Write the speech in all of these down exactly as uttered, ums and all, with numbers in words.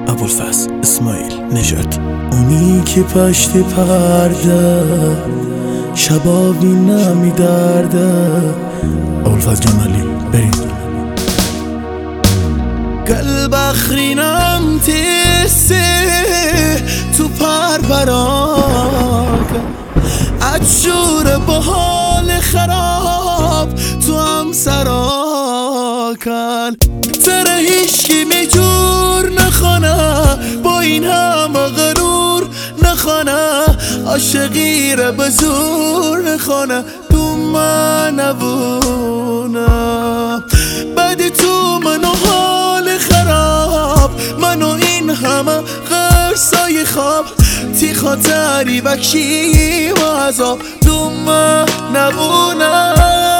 ابوالفضل اسماعیل نژاد. اونی که پشت پرده شبابی نمیدرده. ابوالفضل جمالی بریم. قلب اخرینم تیسته تو پر پراکه عجور با حال خراب تو هم سراکن تره هیشکی میجور نخانه با این هم غرور نخانه عاشقی را به زور نخانه تو من نبونه بعد تو منو حال خراب منو این همه غرصای خواب تی خاطری بکشی و عذاب تو من نبونه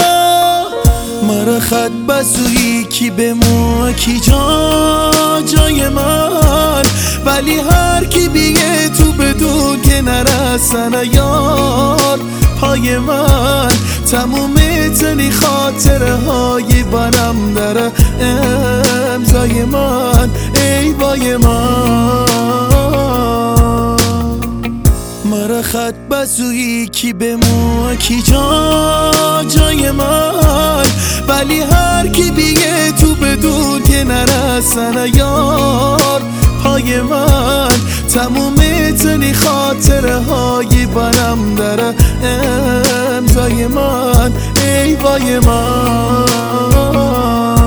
مرا خط بسویی کی به مو کی جا جای من ولی هر کی بیه تو بدون که نرسنه یار پای من تموم تنی خاطره های برم داره امضای من ای وای من مرا خط بسویی کی به مو کی جا جای من ولی هر کی بیه تو بدون که نرسنه یار پای من تموم تنی خاطره های برم داره امضای من ای وای من